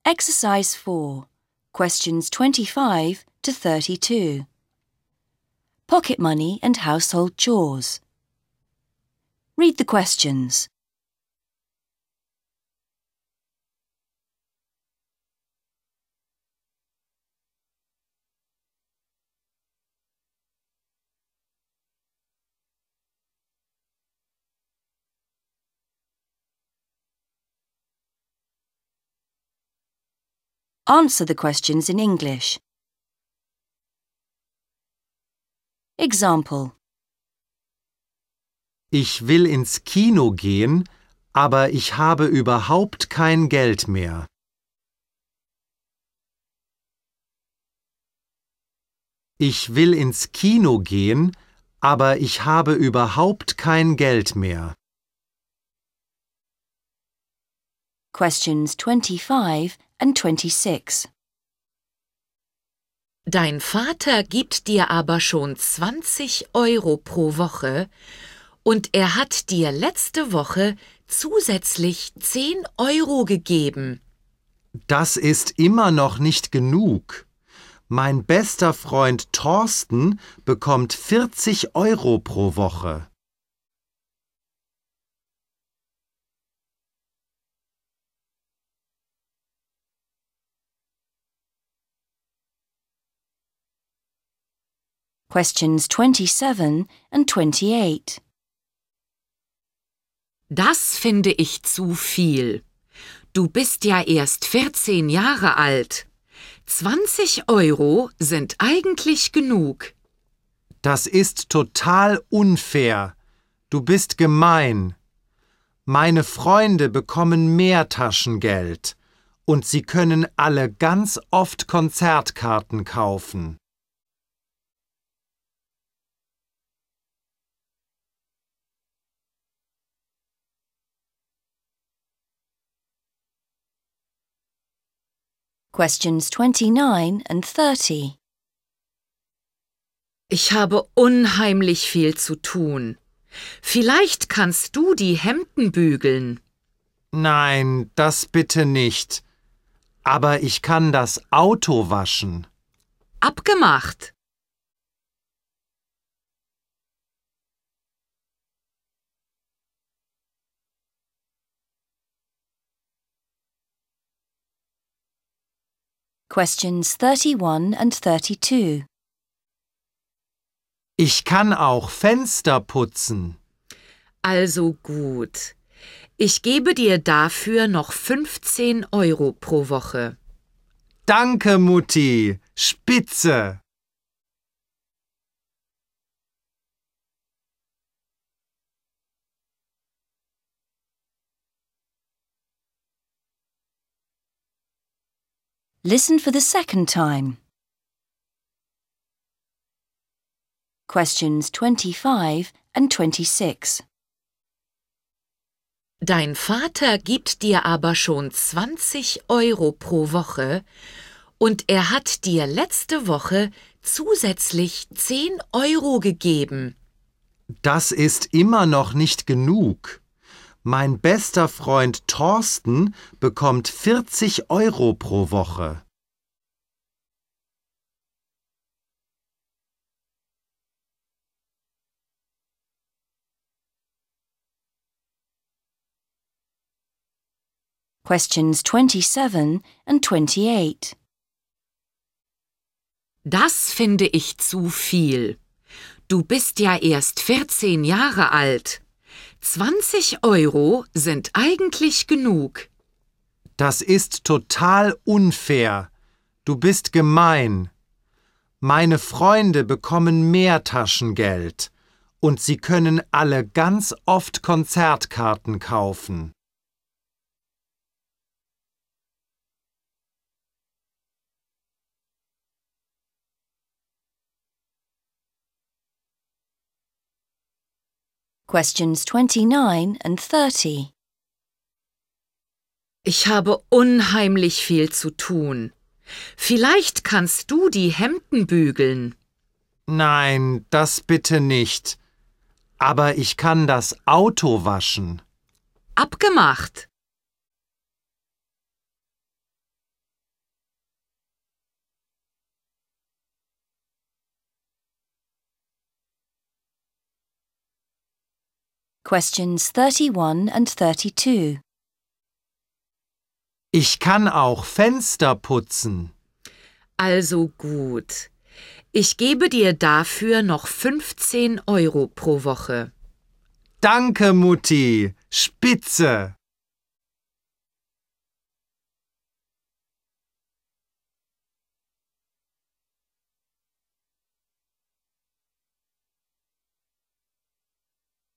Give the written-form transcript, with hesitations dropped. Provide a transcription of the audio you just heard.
Exercise 4, questions 25 to 32. Pocket money and household chores. Read the questions. Answer the questions in English. Example: Ich will ins Kino gehen, aber ich habe überhaupt kein Geld mehr. Ich will ins Kino gehen, aber ich habe überhaupt kein Geld mehr. Questions 25 and 26. Dein Vater gibt dir aber schon 20 Euro pro Woche und er hat dir letzte Woche zusätzlich 10 Euro gegeben. Das ist immer noch nicht genug. Mein bester Freund Thorsten bekommt 40 Euro pro Woche. Questions 27 and 28. Das finde ich zu viel. Du bist ja erst 14 Jahre alt. 20 Euro sind eigentlich genug. Das ist total unfair. Du bist gemein. Meine Freunde bekommen mehr Taschengeld und sie können alle ganz oft Konzertkarten kaufen. Questions 29 and 30. Ich habe unheimlich viel zu tun. Vielleicht kannst du die Hemden bügeln. Nein, das bitte nicht. Aber ich kann das Auto waschen. Abgemacht. Questions 31 and 32. Ich kann auch Fenster putzen. Also gut. Ich gebe dir dafür noch 15 Euro pro Woche. Danke, Mutti. Spitze. Listen for the second time. Questions 25 and 26. Dein Vater gibt dir aber schon 20 Euro pro Woche und er hat dir letzte Woche zusätzlich 10 Euro gegeben. Das ist immer noch nicht genug. Mein bester Freund Thorsten bekommt 40 Euro pro Woche. Questions 27 and 28. Das finde ich zu viel. Du bist ja erst 14 Jahre alt. 20 Euro sind eigentlich genug. Das ist total unfair. Du bist gemein. Meine Freunde bekommen mehr Taschengeld und sie können alle ganz oft Konzertkarten kaufen. Questions 29 and 30. Ich habe unheimlich viel zu tun. Vielleicht kannst du die Hemden bügeln. Nein, das bitte nicht. Aber ich kann das Auto waschen. Abgemacht. Questions 31 and 32. Ich kann auch Fenster putzen. Also gut. Ich gebe dir dafür noch 15 Euro pro Woche. Danke, Mutti. Spitze.